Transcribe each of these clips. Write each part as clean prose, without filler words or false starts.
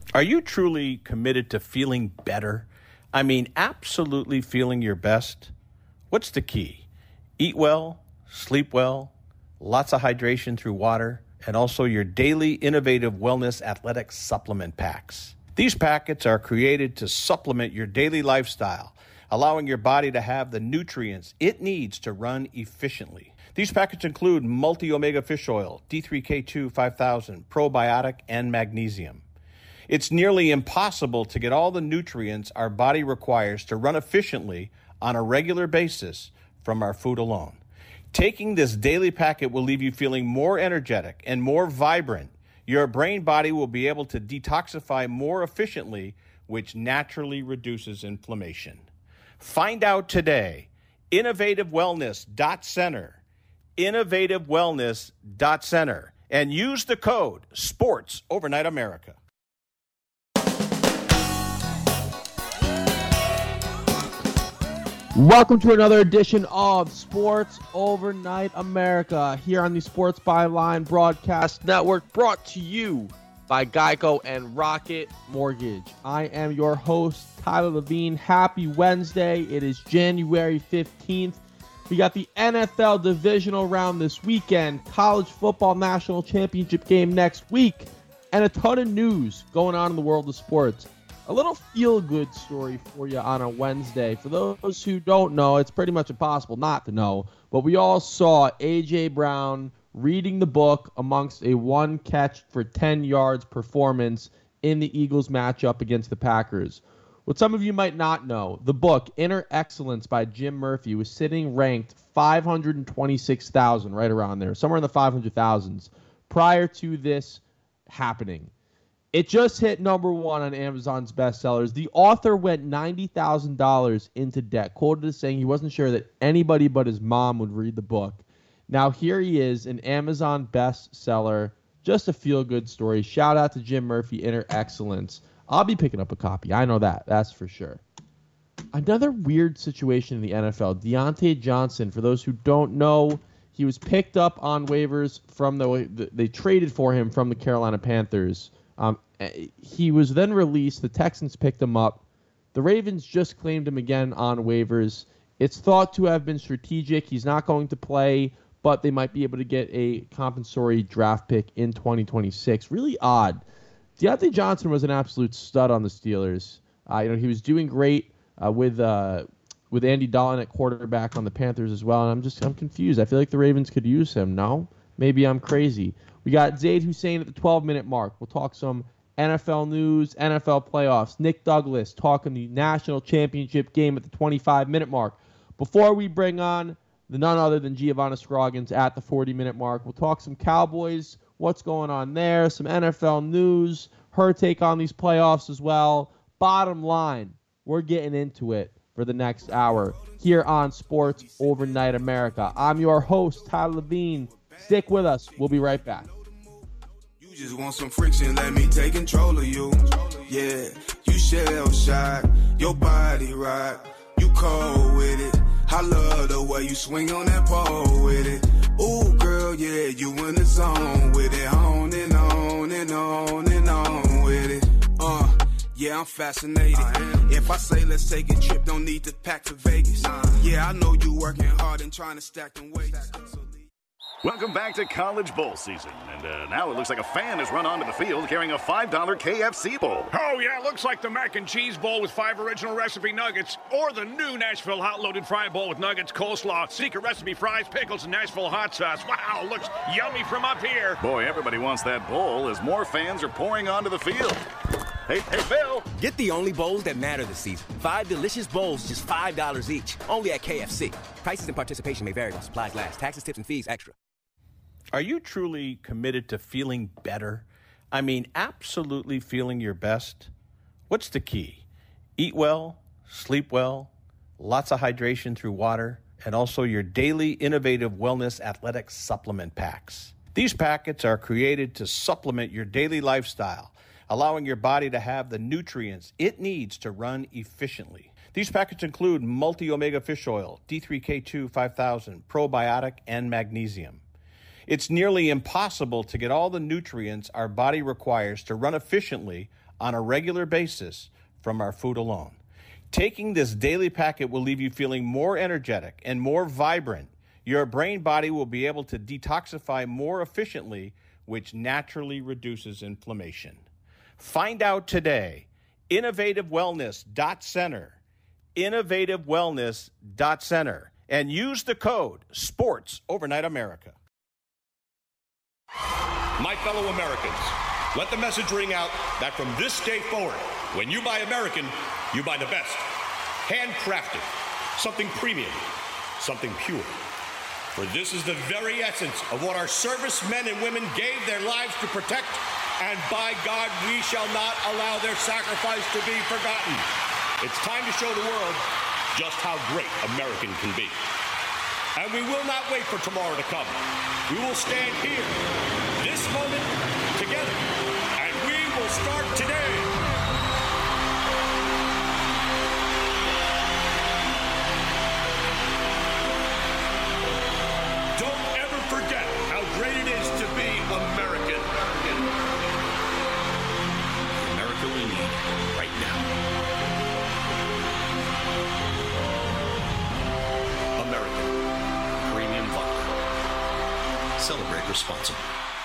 Are you truly committed to feeling better? I mean, absolutely feeling your best? What's the key? Eat well, sleep well, lots of hydration through water, and also your daily innovative wellness athletic supplement packs. These packets are created to supplement your daily lifestyle, allowing your body to have the nutrients it needs to run efficiently. These packets include multi-omega fish oil, D3K2 5000, probiotic, and magnesium. It's nearly impossible to get all the nutrients our body requires to run efficiently on a regular basis from our food alone. Taking this daily packet will leave you feeling more energetic and more vibrant. Your brain body will be able to detoxify more efficiently, which naturally reduces inflammation. Find out today. InnovativeWellness.center. InnovativeWellness.center. And use the code SPORTS Overnight America. Welcome to another edition of Sports Overnight America here on the Sports Byline Broadcast Network, brought to you by Geico and Rocket Mortgage. I am your host, Tyler Levine. Happy Wednesday. It is January 15th. We got the NFL divisional round this weekend, college football national championship game next week, and a ton of news going on in the world of sports. A little feel-good story for you on a Wednesday. For those who don't know, it's pretty much impossible not to know, but we all saw A.J. Brown reading the book amongst a one-catch-for-10 yards performance in the Eagles matchup against the Packers. What some of you might not know, the book, Inner Excellence by Jim Murphy, was sitting ranked 526,000, right around there, somewhere in the 500,000s, prior to this happening. It just hit number one on Amazon's bestsellers. The author went $90,000 into debt, quoted as saying he wasn't sure that anybody but his mom would read the book. Now here he is, an Amazon bestseller, just a feel-good story. Shout out to Jim Murphy, Inner Excellence. I'll be picking up a copy. I know that's for sure. Another weird situation in the NFL. Deontay Johnson, for those who don't know, he was picked up on waivers from they traded for him from the Carolina Panthers. He was then released. The Texans picked him up. The Ravens just claimed him again on waivers. It's thought to have been strategic. He's not going to play, but they might be able to get a compensatory draft pick in 2026. Really odd. Deontay Johnson was an absolute stud on the Steelers. He was doing great with Andy Dalton at quarterback on the Panthers as well. And I'm confused. I feel like the Ravens could use him. No? Maybe I'm crazy. We got Zaid Hussein at the 12-minute mark. We'll talk some NFL news, NFL playoffs. Nick Douglas talking the national championship game at the 25-minute mark. Before we bring on the none other than Giovanna Scroggins at the 40-minute mark, we'll talk some Cowboys, what's going on there, some NFL news, her take on these playoffs as well. Bottom line, we're getting into it for the next hour here on Sports Overnight America. I'm your host, Tyler Levine. Stick with us. We'll be right back. You just want some friction, let me take control of you. Yeah, you shell shot, your body rock, you cold with it. I love the way you swing on that pole with it. Ooh, girl, yeah, you in the zone with it. On and on and on and on with it. Yeah, I'm fascinated. If I say let's take a trip, don't need to pack for Vegas. Yeah, I know you working hard and trying to stack them weights. Welcome back to College Bowl season. And now it looks like a fan has run onto the field carrying a $5 KFC bowl. Oh, yeah, it looks like the mac and cheese bowl with 5 original recipe nuggets, or the new Nashville hot loaded fry bowl with nuggets, coleslaw, secret recipe fries, pickles, and Nashville hot sauce. Wow, looks yummy from up here. Boy, everybody wants that bowl as more fans are pouring onto the field. Hey, Phil. Get the only bowls that matter this season. 5 delicious bowls, just $5 each. Only at KFC. Prices and participation may vary while supplies last. Taxes, tips, and fees extra. Are you truly committed to feeling better? I mean, absolutely feeling your best? What's the key? Eat well, sleep well, lots of hydration through water, and also your daily innovative wellness athletic supplement packs. These packets are created to supplement your daily lifestyle, allowing your body to have the nutrients it needs to run efficiently. These packets include multi-omega fish oil, D3K2 5000, probiotic, and magnesium. It's nearly impossible to get all the nutrients our body requires to run efficiently on a regular basis from our food alone. Taking this daily packet will leave you feeling more energetic and more vibrant. Your brain body will be able to detoxify more efficiently, which naturally reduces inflammation. Find out today. InnovativeWellness.center. InnovativeWellness.center. And use the code SPORTS Overnight America. My fellow Americans, let the message ring out that from this day forward, when you buy American, you buy the best. Handcrafted, something premium, something pure. For this is the very essence of what our servicemen and women gave their lives to protect, and by God, we shall not allow their sacrifice to be forgotten. It's time to show the world just how great American can be. And we will not wait for tomorrow to come. We will stand here, this moment, together, and we will start today. Don't ever forget how great it is to be American. America we need right now. American Premium Vodka. Celebrate responsibly.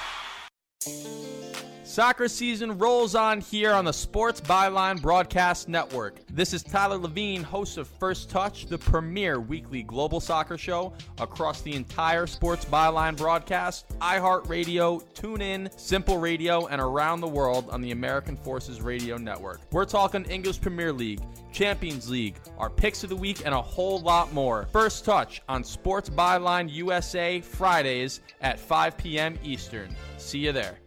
Soccer season rolls on here on the Sports Byline Broadcast Network. This is Tyler Levine, host of First Touch, the premier weekly global soccer show across the entire Sports Byline broadcast, iHeartRadio, TuneIn, Simple Radio, and around the world on the American Forces Radio Network. We're talking English Premier League, Champions League, our picks of the week, and a whole lot more. First Touch on Sports Byline USA, Fridays at 5 p.m. Eastern. See you there.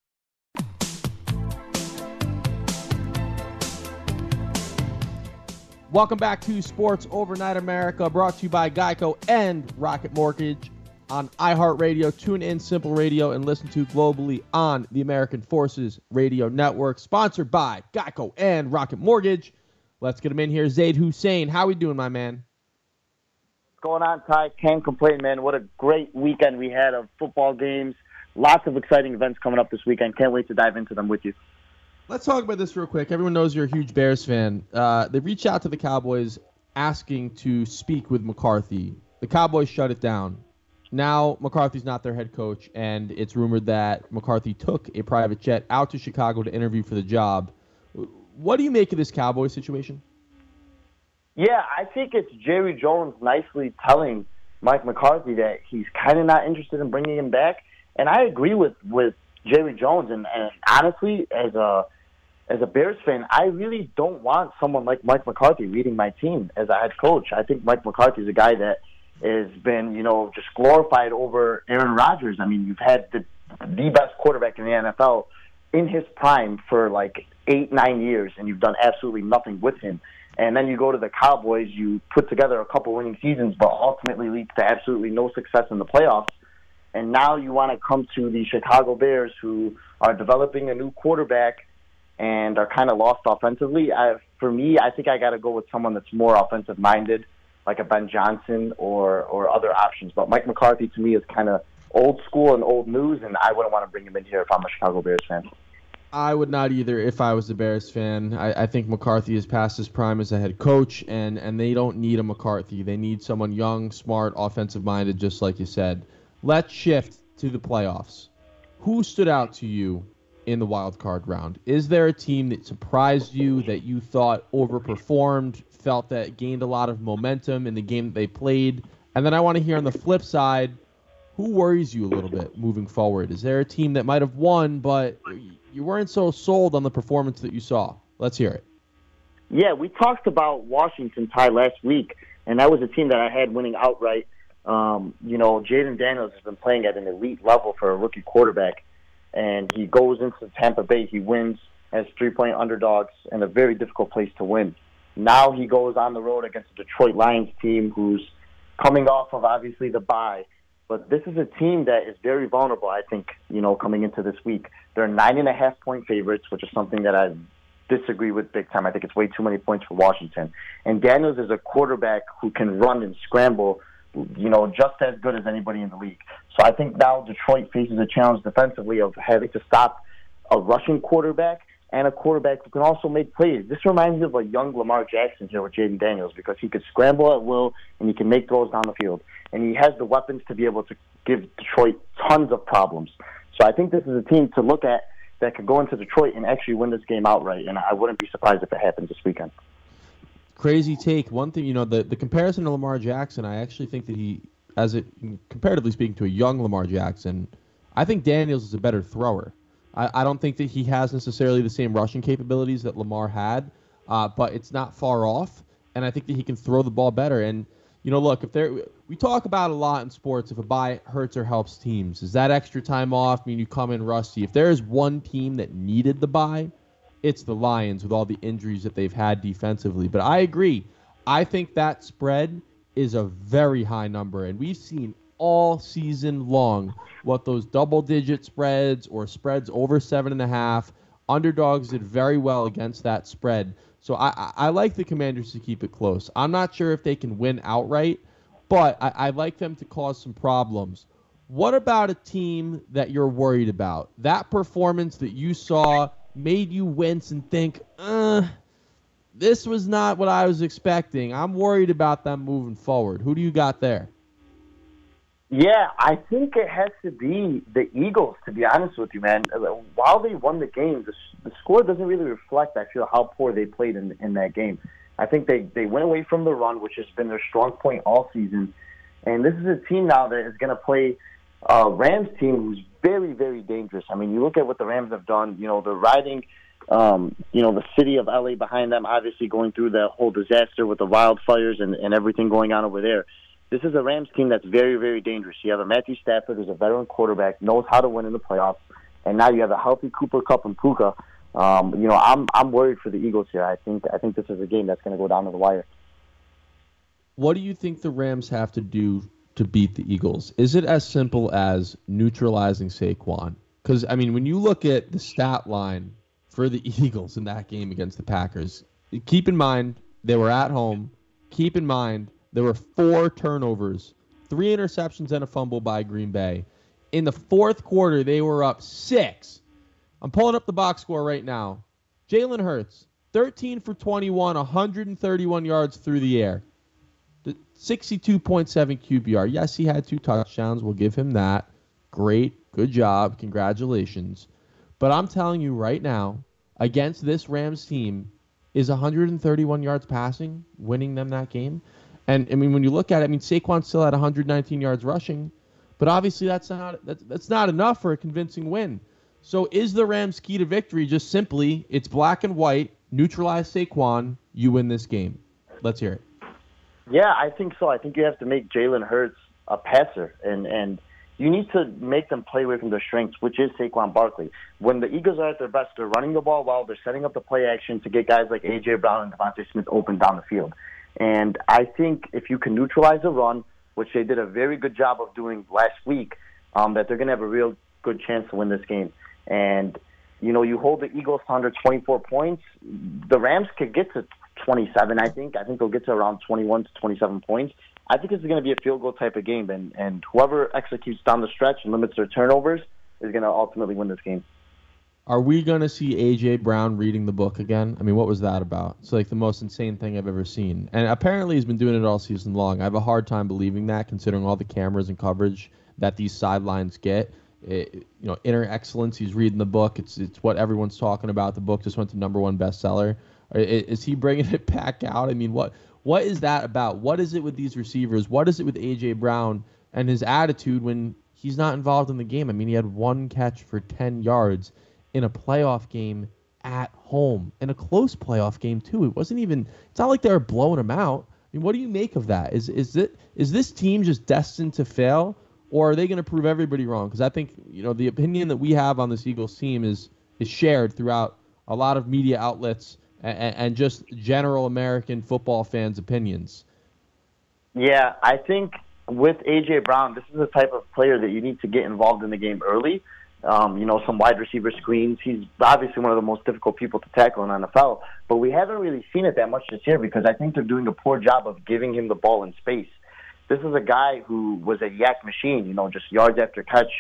Welcome back to Sports Overnight America, brought to you by Geico and Rocket Mortgage on iHeartRadio, TuneIn, Simple Radio, and listen to globally on the American Forces Radio Network. Sponsored by Geico and Rocket Mortgage. Let's get him in here. Zaid Hussein, how we doing, my man? What's going on, Ty? Can't complain, man. What a great weekend we had of football games. Lots of exciting events coming up this weekend. Can't wait to dive into them with you. Let's talk about this real quick. Everyone knows you're a huge Bears fan. They reached out to the Cowboys asking to speak with McCarthy. The Cowboys shut it down. Now McCarthy's not their head coach, and it's rumored that McCarthy took a private jet out to Chicago to interview for the job. What do you make of this Cowboys situation? Yeah, I think it's Jerry Jones nicely telling Mike McCarthy that he's kind of not interested in bringing him back. And I agree with Jerry Jones. And honestly, as a Bears fan, I really don't want someone like Mike McCarthy leading my team as a head coach. I think Mike McCarthy is a guy that has been, just glorified over Aaron Rodgers. I mean, you've had the best quarterback in the NFL in his prime for like 8-9 years, and you've done absolutely nothing with him. And then you go to the Cowboys, you put together a couple winning seasons, but ultimately leads to absolutely no success in the playoffs. And now you want to come to the Chicago Bears, who are developing a new quarterback and are kind of lost offensively. For me, I think I got to go with someone that's more offensive-minded, like a Ben Johnson or other options. But Mike McCarthy, to me, is kind of old school and old news, and I wouldn't want to bring him in here if I'm a Chicago Bears fan. I would not either if I was a Bears fan. I think McCarthy is past his prime as a head coach, and they don't need a McCarthy. They need someone young, smart, offensive-minded, just like you said. Let's shift to the playoffs. Who stood out to you in the wild card round? Is there a team that surprised you, that you thought overperformed, felt that gained a lot of momentum in the game that they played? And then I want to hear on the flip side, who worries you a little bit moving forward? Is there a team that might have won, but you weren't so sold on the performance that you saw? Let's hear it. Yeah, we talked about Washington, Ty, last week, and that was a team that I had winning outright. Jaden Daniels has been playing at an elite level for a rookie quarterback, and he goes into Tampa Bay. He wins as 3-point underdogs in a very difficult place to win. Now he goes on the road against the Detroit Lions team, who's coming off of, obviously, the bye. But this is a team that is very vulnerable, I think, coming into this week. They're 9.5-point favorites, which is something that I disagree with big time. I think it's way too many points for Washington. And Daniels is a quarterback who can run and scramble, just as good as anybody in the league. So I think now Detroit faces a challenge defensively of having to stop a rushing quarterback and a quarterback who can also make plays. This reminds me of a young Lamar Jackson here with Jaden Daniels because he could scramble at will and he can make throws down the field. And he has the weapons to be able to give Detroit tons of problems. So I think this is a team to look at that could go into Detroit and actually win this game outright, and I wouldn't be surprised if it happens this weekend. Crazy take. One thing, the comparison to Lamar Jackson, I actually think that he, comparatively speaking to a young Lamar Jackson, I think Daniels is a better thrower. I don't think that he has necessarily the same rushing capabilities that Lamar had, but it's not far off, and I think that he can throw the ball better. And, look, we talk about a lot in sports, if a bye hurts or helps teams. Is that extra time off mean you come in rusty? If there is one team that needed the bye, it's the Lions with all the injuries that they've had defensively. But I agree. I think that spread is a very high number, and we've seen all season long what those double-digit spreads or spreads over 7.5, underdogs did very well against that spread. So I like the Commanders to keep it close. I'm not sure if they can win outright, but I like them to cause some problems. What about a team that you're worried about? That performance that you saw made you wince and think, this was not what I was expecting. I'm worried about them moving forward. Who do you got there? Yeah, I think it has to be the Eagles, to be honest with you, man. While they won the game, the score doesn't really reflect, I feel, how poor they played in that game. I think they went away from the run, which has been their strong point all season. And this is a team now that is going to play a Rams team who's very, very dangerous. I mean, you look at what the Rams have done. They're riding, the city of L.A. behind them, obviously going through the whole disaster with the wildfires and everything going on over there. This is a Rams team that's very, very dangerous. You have a Matthew Stafford who's a veteran quarterback, knows how to win in the playoffs, and now you have a healthy Cooper Kupp and Puka. I'm worried for the Eagles here. I think this is a game that's going to go down to the wire. What do you think the Rams have to do to beat the Eagles? Is it as simple as neutralizing Saquon? Because, I mean, when you look at the stat line for the Eagles in that game against the Packers, keep in mind they were at home. Keep in mind there were 4 turnovers, 3 interceptions, and a fumble by Green Bay. In the fourth quarter, they were up 6. I'm pulling up the box score right now. Jalen Hurts, 13 for 21, 131 yards through the air. 62.7 QBR. Yes, he had 2 touchdowns. We'll give him that. Great. Good job. Congratulations. But I'm telling you right now, against this Rams team, is 131 yards passing winning them that game? And, I mean, when you look at it, Saquon still had 119 yards rushing, but obviously that's not enough for a convincing win. So is the Rams' key to victory just simply, it's black and white, neutralize Saquon, you win this game? Let's hear it. Yeah, I think so. I think you have to make Jalen Hurts a passer, and you need to make them play away from their strengths, which is Saquon Barkley. When the Eagles are at their best, they're running the ball well, they're setting up the play action to get guys like A.J. Brown and Devontae Smith open down the field. And I think if you can neutralize the run, which they did a very good job of doing last week, that they're going to have a real good chance to win this game. And, you hold the Eagles to under 24 points. The Rams could get to 27, I think. I think they'll get to around 21 to 27 points. I think this is going to be a field goal type of game, and whoever executes down the stretch and limits their turnovers is going to ultimately win this game. Are we going to see A.J. Brown reading the book again? I mean, what was that about? It's like the most insane thing I've ever seen. And apparently he's been doing it all season long. I have a hard time believing that, considering all the cameras and coverage that these sidelines get. Inner excellence, he's reading the book. It's what everyone's talking about. The book just went to #1 bestseller. Is he bringing it back out? I mean, what is that about? What is it with these receivers? What is it with A.J. Brown and his attitude when he's not involved in the game? I mean, he had 1 catch for 10 yards in a playoff game at home, in a close playoff game too. It's not like they were blowing him out. I mean, what do you make of that? Is this team just destined to fail, or are they going to prove everybody wrong? Because I think, the opinion that we have on this Eagles team is shared throughout a lot of media outlets and just general American football fans' opinions. Yeah, I think with A.J. Brown, this is the type of player that you need to get involved in the game early. Some wide receiver screens. He's obviously one of the most difficult people to tackle in the NFL, but we haven't really seen it that much this year because I think they're doing a poor job of giving him the ball in space. This is a guy who was a yak machine, just yards after catch.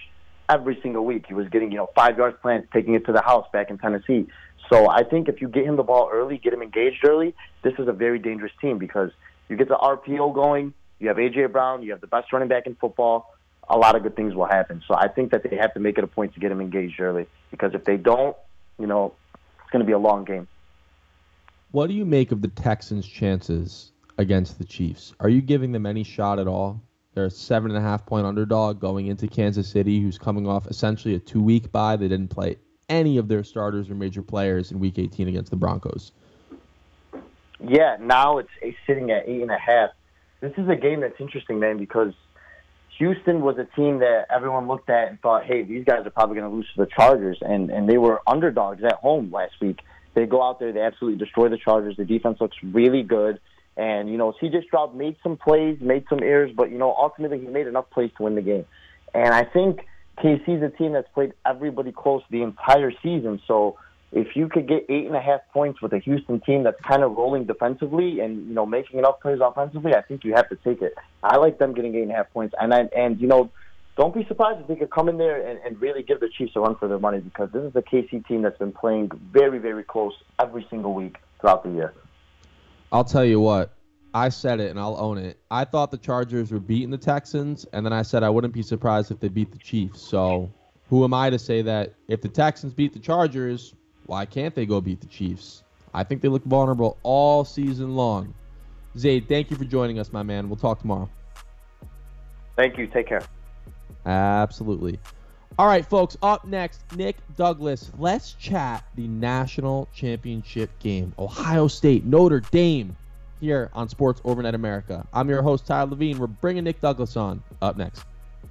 every single week. He was getting, 5-yard slants, taking it to the house back in Tennessee. So I think if you get him the ball early, get him engaged early, this is a very dangerous team because you get the RPO going, you have A.J. Brown, you have the best running back in football, a lot of good things will happen. So I think that they have to make it a point to get him engaged early because if they don't, it's going to be a long game. What do you make of the Texans' chances against the Chiefs? Are you giving them any shot at all? They're a 7.5-point underdog going into Kansas City, who's coming off essentially a 2-week bye. They didn't play any of their starters or major players in Week 18 against the Broncos. Yeah, now it's sitting at 8.5. This is a game that's interesting, man, because Houston was a team that everyone looked at and thought, hey, these guys are probably going to lose to the Chargers, and they were underdogs at home last week. They go out there, they absolutely destroy the Chargers. The defense looks really good. And, C.J. Stroud made some plays, made some errors, but, ultimately he made enough plays to win the game. And I think KC's a team that's played everybody close the entire season. So if you could get 8.5 points with a Houston team that's kind of rolling defensively and, making enough plays offensively, I think you have to take it. I like them getting 8.5 points. And don't be surprised if they could come in there and really give the Chiefs a run for their money because this is a KC team that's been playing very, very close every single week throughout the year. I'll tell you what. I said it, and I'll own it. I thought the Chargers were beating the Texans, and then I said I wouldn't be surprised if they beat the Chiefs. So who am I to say that if the Texans beat the Chargers, why can't they go beat the Chiefs? I think they look vulnerable all season long. Zaid, thank you for joining us, my man. We'll talk tomorrow. Thank you. Take care. Absolutely. All right, folks, up next, Nick Douglas. Let's chat the national championship game. Ohio State, Notre Dame, here on Sports Overnight America. I'm your host, Tyler Levine. We're bringing Nick Douglas on up next.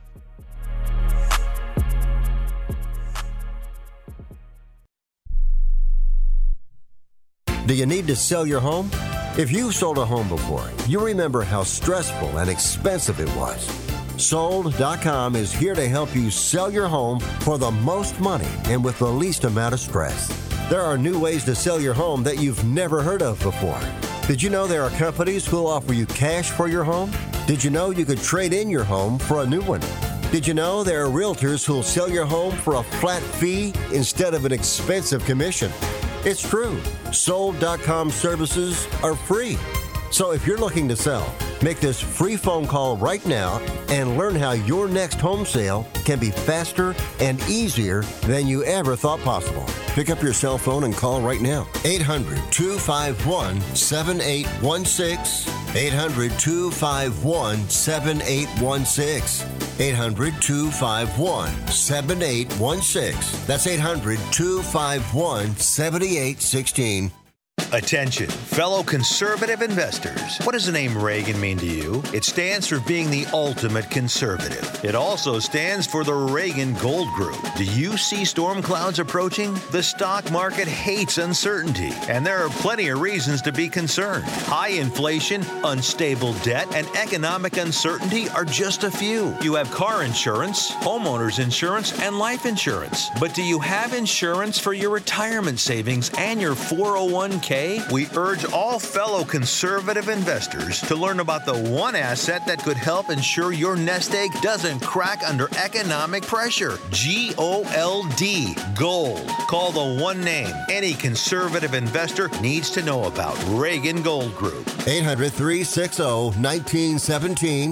Do you need to sell your home? If you've sold a home before, you remember how stressful and expensive it was. Sold.com is here to help you sell your home for the most money and with the least amount of stress. There are new ways to sell your home that you've never heard of before. Did you know there are companies who'll offer you cash for your home? Did you know you could trade in your home for a new one? Did you know there are realtors who'll sell your home for a flat fee instead of an expensive commission? It's true. Sold.com services are free. So if you're looking to sell, make this free phone call right now and learn how your next home sale can be faster and easier than you ever thought possible. Pick up your cell phone and call right now. 800-251-7816. 800-251-7816. 800-251-7816. That's 800-251-7816. Attention, fellow conservative investors. What does the name Reagan mean to you? It stands for being the ultimate conservative. It also stands for the Reagan Gold Group. Do you see storm clouds approaching? The stock market hates uncertainty, and there are plenty of reasons to be concerned. High inflation, unstable debt, and economic uncertainty are just a few. You have car insurance, homeowners insurance, and life insurance. But do you have insurance for your retirement savings and your 401k? We urge all fellow conservative investors to learn about the one asset that could help ensure your nest egg doesn't crack under economic pressure. G-O-L-D, gold. Call the one name any conservative investor needs to know about. Reagan Gold Group. 800-360-1917.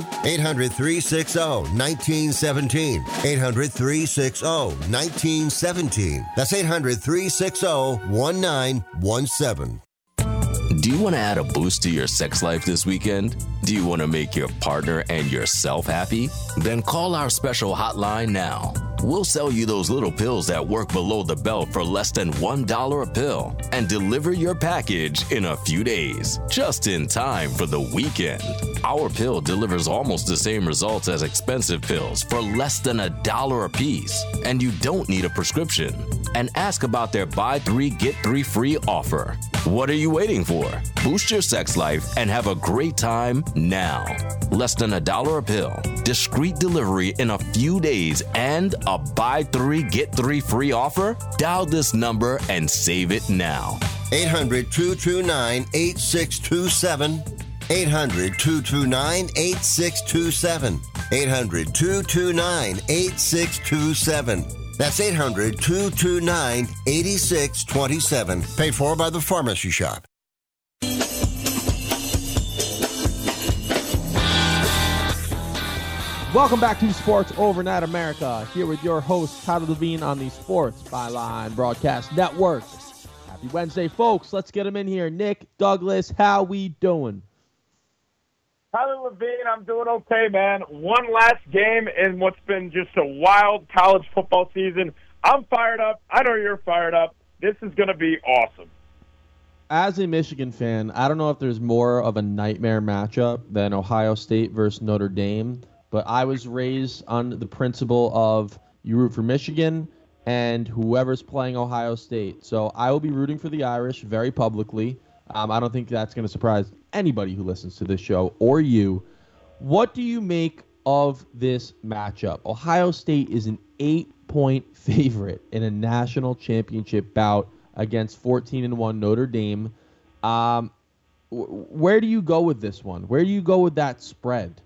800-360-1917. 800-360-1917. That's 800-360-1917. Do you want to add a boost to your sex life this weekend? Do you want to make your partner and yourself happy? Then call our special hotline now. We'll sell you those little pills that work below the belt for less than $1 a pill and deliver your package in a few days, just in time for the weekend. Our pill delivers almost the same results as expensive pills for less than $1 a piece, and you don't need a prescription. And ask about their buy 3 get 3 free offer. What are you waiting for? Boost your sex life and have a great time now. Less than $1 a pill, discreet delivery in a few days, and a buy 3 get 3 free offer? Dial this number and save it now. 800-229-8627. 800-229-8627. 800-229-8627. That's 800-229-8627. Paid for by the Pharmacy Shop. Welcome back to Sports Overnight America. Here with your host, Tyler Levine on the Sports Byline Broadcast Network. Happy Wednesday, folks. Let's get them in here. Nick, Douglas, how we doing? Tyler Levine, I'm doing okay, man. One last game in what's been just a wild college football season. I'm fired up. I know you're fired up. This is going to be awesome. As a Michigan fan, I don't know if there's more of a nightmare matchup than Ohio State versus Notre Dame, but I was raised on the principle of you root for Michigan and whoever's playing Ohio State. So I will be rooting for the Irish very publicly. I don't think that's going to surprise anybody who listens to this show or you. What do you make of this matchup? Ohio State is an 8-point favorite in a national championship bout against 14-1 Notre Dame. Where do you go with this one? Where do you go with that spread?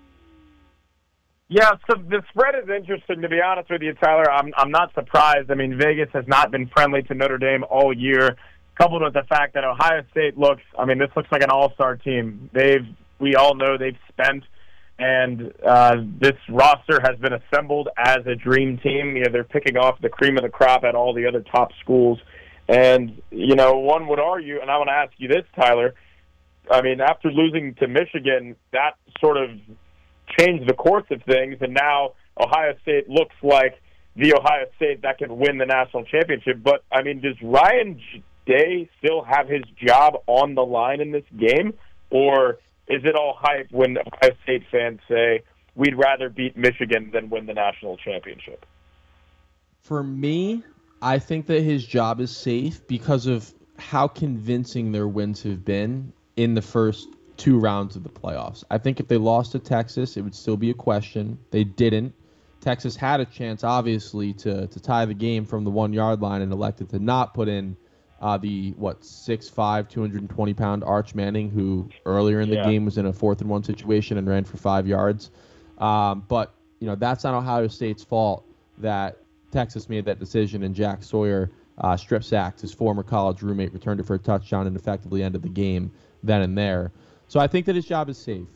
Yeah, so the spread is interesting, to be honest with you, Tyler. I'm not surprised. I mean, Vegas has not been friendly to Notre Dame all year, coupled with the fact that Ohio State this looks like an all-star team. We all know they've spent, and this roster has been assembled as a dream team. You know, they're picking off the cream of the crop at all the other top schools. And, one would argue, and I want to ask you this, Tyler, I mean, after losing to Michigan, that sort of changed the course of things, and now Ohio State looks like the Ohio State that can win the national championship. But, I mean, does Ryan Day still have his job on the line in this game, or is it all hype when Ohio State fans say, we'd rather beat Michigan than win the national championship? For me, I think that his job is safe because of how convincing their wins have been in the first two rounds of the playoffs. I think if they lost to Texas, it would still be a question. They didn't. Texas had a chance, obviously, to tie the game from the 1-yard line and elected to not put in the 6'5", 220-pound Arch Manning, who earlier in the game was in a 4th-and-1 situation and ran for 5 yards. But that's not Ohio State's fault that Texas made that decision and Jack Sawyer strip sacked his former college roommate, returned it for a touchdown, and effectively ended the game then and there. So I think that his job is safe.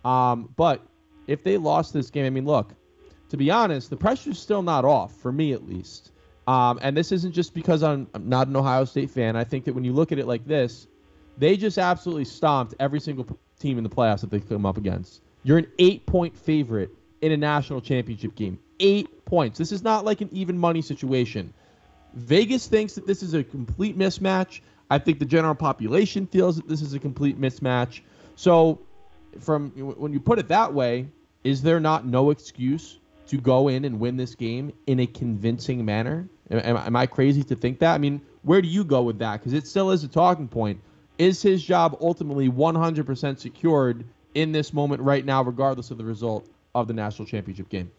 But if they lost this game, I mean, look, to be honest, the pressure's still not off, for me at least. And this isn't just because I'm not an Ohio State fan. I think that when you look at it like this, they just absolutely stomped every single team in the playoffs that they come up against. You're an 8-point favorite in a national championship game. 8 points. This is not like an even money situation. Vegas thinks that this is a complete mismatch. I think the general population feels that this is a complete mismatch. So when you put it that way, is there not no excuse to go in and win this game in a convincing manner? Am I crazy to think that? I mean, where do you go with that? Because it still is a talking point. Is his job ultimately 100% secured in this moment right now, regardless of the result of the national championship game?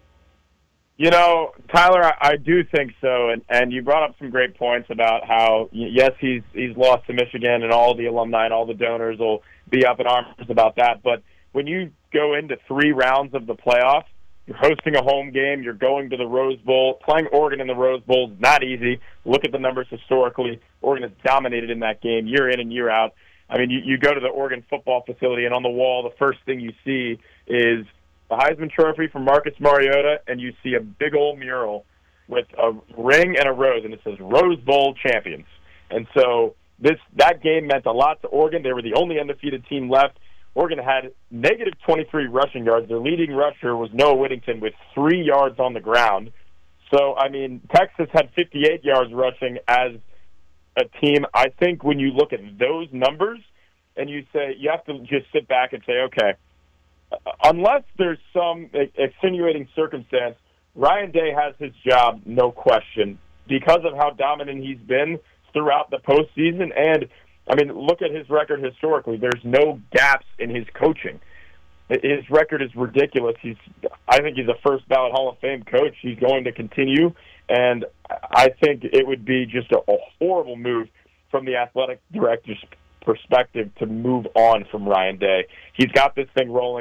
Tyler, I do think so, and you brought up some great points about how, yes, he's lost to Michigan, and all the alumni and all the donors will be up in arms about that. But when you go into 3 rounds of the playoffs, you're hosting a home game, you're going to the Rose Bowl. Playing Oregon in the Rose Bowl is not easy. Look at the numbers historically. Oregon has dominated in that game year in and year out. I mean, you go to the Oregon football facility, and on the wall, the first thing you see is the Heisman Trophy from Marcus Mariota, and you see a big old mural with a ring and a rose, and it says Rose Bowl champions. And so that game meant a lot to Oregon. They were the only undefeated team left. Oregon had negative 23 rushing yards. Their leading rusher was Noah Whittington with 3 yards on the ground. So, I mean, Texas had 58 yards rushing as a team. I think when you look at those numbers and you say, you have to just sit back and say, okay, unless there's some extenuating circumstance, Ryan Day has his job, no question, because of how dominant he's been throughout the postseason. And, I mean, look at his record historically. There's no gaps in his coaching. His record is ridiculous. I think he's a first-ballot Hall of Fame coach. He's going to continue, and I think it would be just a horrible move from the athletic director's perspective to move on from Ryan Day. He's got this thing rolling.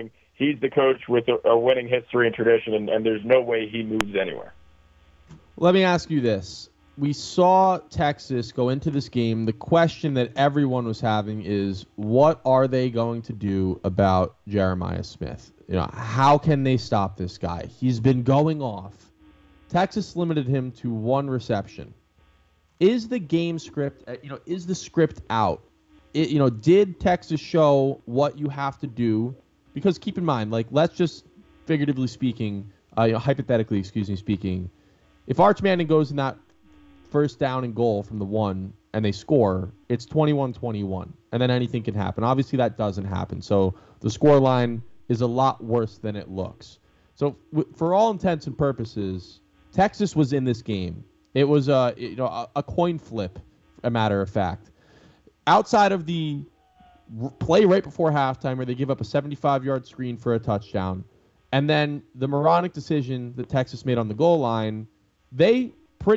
He's the coach with a winning history and tradition, and there's no way he moves anywhere. Let me ask you this. We saw Texas go into this game. The question that everyone was having is, what are they going to do about Jeremiah Smith? How can they stop this guy? He's been going off. Texas limited him to 1 reception. Is the game script, is the script out? Did Texas show what you have to do? Because keep in mind, let's just figuratively speaking, hypothetically, speaking, if Arch Manning goes in that first down and goal from the 1 and they score, it's 21-21, and then anything can happen. Obviously, that doesn't happen. So the score line is a lot worse than it looks. So for all intents and purposes, Texas was in this game. It was a coin flip, a matter of fact. Outside of the play right before halftime where they give up a 75-yard screen for a touchdown, and then the moronic decision that Texas made on the goal line, they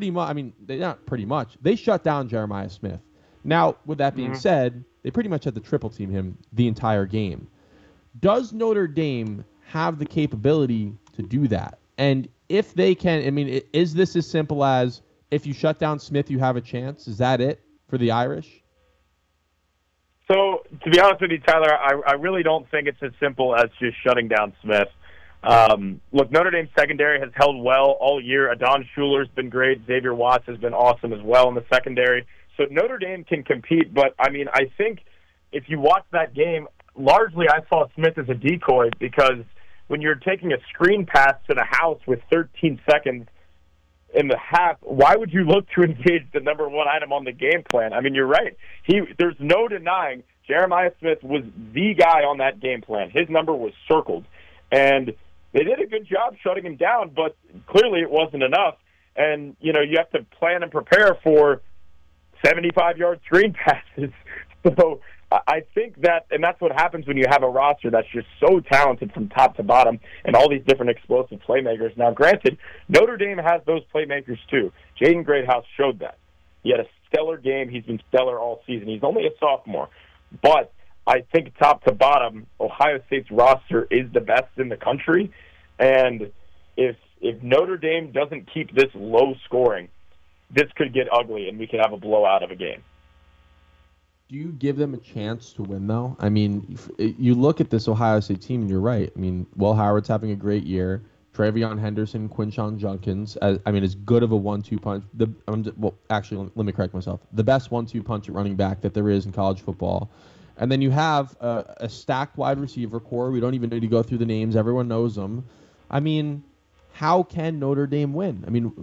shut down Jeremiah Smith. Now, with that being said, they pretty much had to triple team him the entire game. Does Notre Dame have the capability to do that? And if they can, is this as simple as if you shut down Smith, you have a chance? Is that it for the Irish? So, to be honest with you, Tyler, I really don't think it's as simple as just shutting down Smith. Look, Notre Dame's secondary has held well all year. Adon Schuler's been great. Xavier Watts has been awesome as well in the secondary. So Notre Dame can compete, but, I think if you watch that game, largely I saw Smith as a decoy because when you're taking a screen pass to the house with 13 seconds in the half, why would you look to engage the number 1 item on the game plan? You're right. There's no denying Jeremiah Smith was the guy on that game plan. His number was circled. And they did a good job shutting him down, but clearly it wasn't enough. And, you have to plan and prepare for 75-yard screen passes. So I think and that's what happens when you have a roster that's just so talented from top to bottom and all these different explosive playmakers. Now, granted, Notre Dame has those playmakers too. Jaden Greathouse showed that. He had a stellar game. He's been stellar all season. He's only a sophomore. But I think top to bottom, Ohio State's roster is the best in the country. And if Notre Dame doesn't keep this low scoring, this could get ugly and we could have a blowout of a game. Do you give them a chance to win, though? You look at this Ohio State team, and you're right. Will Howard's having a great year. Travion Henderson, Quinshon Judkins, as good of a 1-2 punch. Let me correct myself. The best 1-2 punch at running back that there is in college football. And then you have a stacked wide receiver core. We don't even need to go through the names. Everyone knows them. How can Notre Dame win?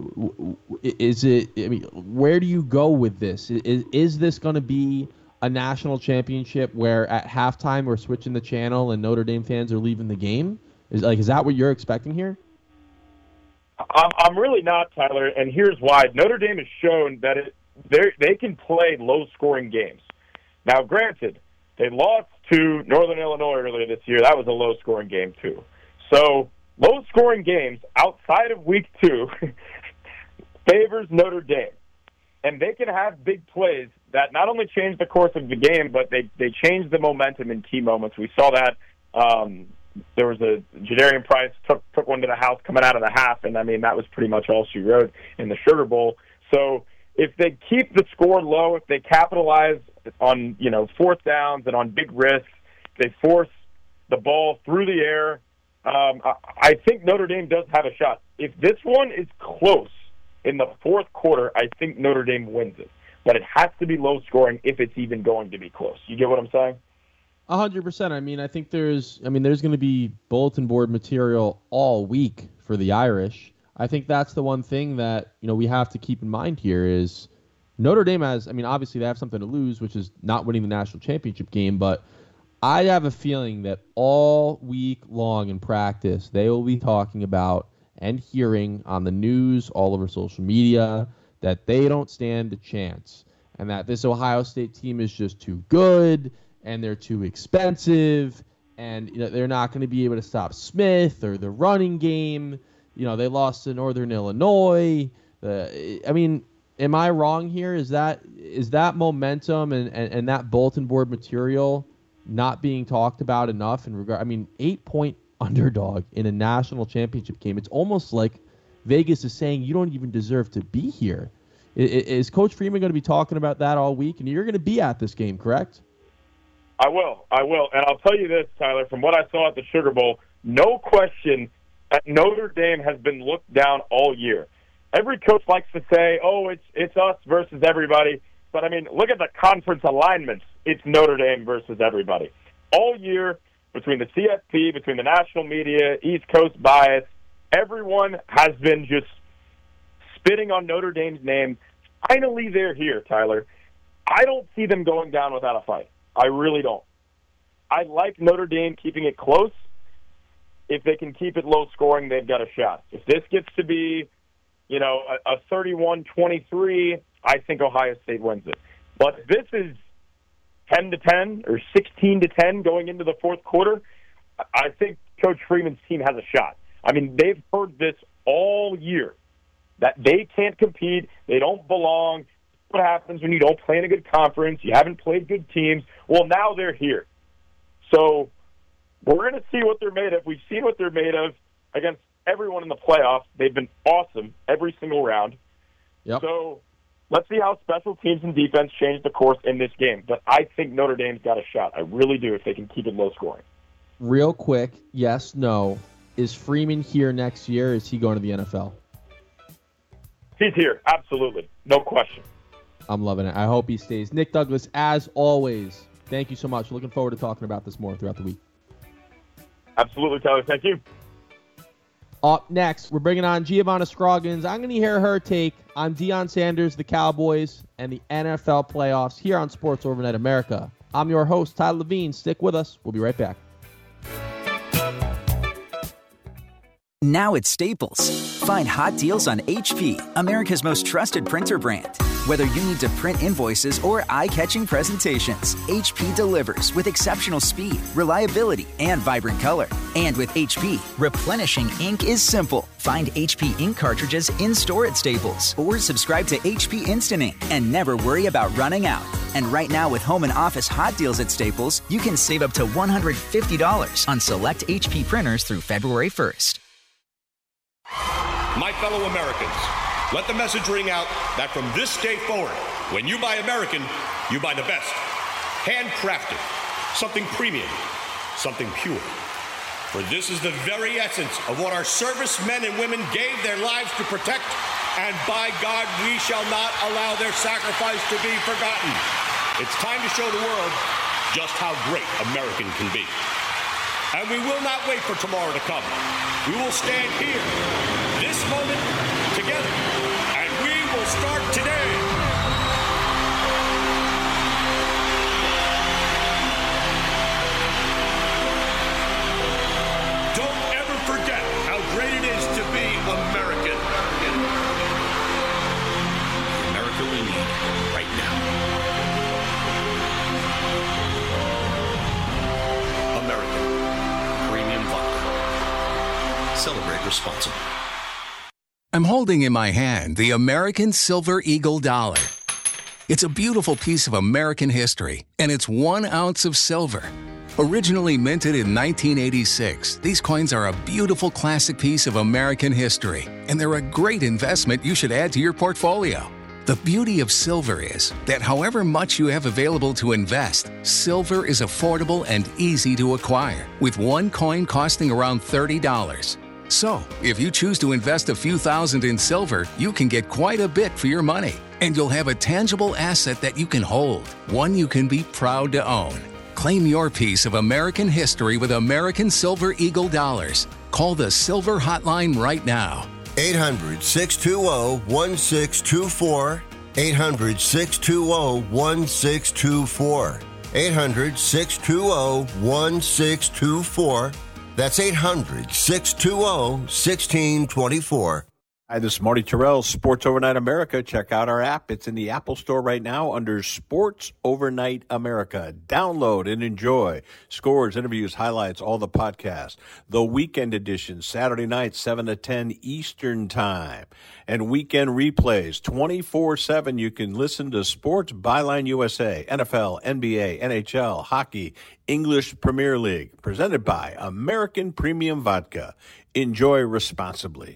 Where do you go with this? Is this going to be a national championship where at halftime we're switching the channel and Notre Dame fans are leaving the game? Is that what you're expecting here? I'm really not, Tyler, and here's why. Notre Dame has shown that they can play low-scoring games. Now, granted, they lost to Northern Illinois earlier this year. That was a low-scoring game, too. So, low-scoring games outside of Week 2 favors Notre Dame. And they can have big plays that not only change the course of the game, but they change the momentum in key moments. We saw that there was Jadarian Price took one to the house coming out of the half, and that was pretty much all she wrote in the Sugar Bowl. So if they keep the score low, if they capitalize on fourth downs and on big risks, they force the ball through the air, I think Notre Dame does have a shot. If this one is close in the fourth quarter, I think Notre Dame wins it. But it has to be low scoring if it's even going to be close. You get what I'm saying? 100%. I think there's going to be bulletin board material all week for the Irish. I think that's the one thing that, we have to keep in mind here is Notre Dame has, obviously they have something to lose, which is not winning the national championship game, but I have a feeling that all week long in practice, they will be talking about and hearing on the news, all over social media, that they don't stand a chance and that this Ohio State team is just too good and they're too expensive and they're not going to be able to stop Smith or the running game. They lost to Northern Illinois. Am I wrong here? Is that momentum and that bulletin board material not being talked about enough in regard? 8-point underdog in a national championship game. It's almost like Vegas is saying you don't even deserve to be here. Is Coach Freeman going to be talking about that all week? And you're going to be at this game, correct? I will. And I'll tell you this, Tyler, from what I saw at the Sugar Bowl, no question that Notre Dame has been looked down all year. Every coach likes to say, oh, it's us versus everybody. But, I mean, look at the conference alignments. It's Notre Dame versus everybody. All year, between the CFP, between the national media, East Coast bias, everyone has been just spitting on Notre Dame's name. Finally, they're here, Tyler. I don't see them going down without a fight. I really don't. I like Notre Dame keeping it close. If they can keep it low scoring, they've got a shot. If this gets to be, a 31-23, I think Ohio State wins it. But if this is 10-10 or 16-10 going into the fourth quarter, I think Coach Freeman's team has a shot. I mean, they've heard this all year, that they can't compete, they don't belong. What happens when you don't play in a good conference, you haven't played good teams? Well, now they're here. So we're going to see what they're made of. We've seen what they're made of against everyone in the playoffs. They've been awesome every single round. Yep. So let's see how special teams and defense change the course in this game. But I think Notre Dame's got a shot. I really do, if they can keep it low scoring. Real quick, yes, no. Is Freeman here next year? Is he going to the NFL? He's here, absolutely. No question. I'm loving it. I hope he stays. Nick Douglas, as always, thank you so much. Looking forward to talking about this more throughout the week. Absolutely, Tyler. Thank you. Up next, we're bringing on Giovanna Scroggins. I'm going to hear her take on Deion Sanders, the Cowboys, and the NFL playoffs here on Sports Overnight America. I'm your host, Tyler Levine. Stick with us. We'll be right back. Now at Staples, find hot deals on HP, America's most trusted printer brand. Whether you need to print invoices or eye-catching presentations, HP delivers with exceptional speed, reliability, and vibrant color. And with HP, replenishing ink is simple. Find HP ink cartridges in-store at Staples or subscribe to HP Instant Ink and never worry about running out. And right now with home and office hot deals at Staples, you can save up to $150 on select HP printers through February 1st. My fellow Americans, let the message ring out that from this day forward, when you buy American, you buy the best. Handcrafted, something premium, something pure. For this is the very essence of what our servicemen and women gave their lives to protect, and by God, we shall not allow their sacrifice to be forgotten. It's time to show the world just how great American can be. And we will not wait for tomorrow to come. We will stand here, this moment, together, and we will start today. Don't ever forget how great it is to be American. America we need right now. American. Premium vodka. Celebrate responsibly. I'm holding in my hand the American Silver Eagle dollar. It's a beautiful piece of American history, and it's 1 ounce of silver. Originally minted in 1986, these coins are a beautiful classic piece of American history, and they're a great investment you should add to your portfolio. The beauty of silver is that however much you have available to invest, silver is affordable and easy to acquire, with one coin costing around $30. So, if you choose to invest a few thousand in silver, you can get quite a bit for your money, and you'll have a tangible asset that you can hold, one you can be proud to own. Claim your piece of American history with American Silver Eagle dollars. Call the Silver Hotline right now. 800-620-1624. 800-620-1624. 800-620-1624. That's 800-620-1624. Hi, this is Marty Terrell, Sports Overnight America. Check out our app. It's in the Apple Store right now under Sports Overnight America. Download and enjoy. Scores, interviews, highlights, all the podcasts. The weekend edition, Saturday night, 7 to 10 Eastern Time. And weekend replays, 24/7. You can listen to Sports Byline USA, NFL, NBA, NHL, hockey, English Premier League. Presented by American Premium Vodka. Enjoy responsibly.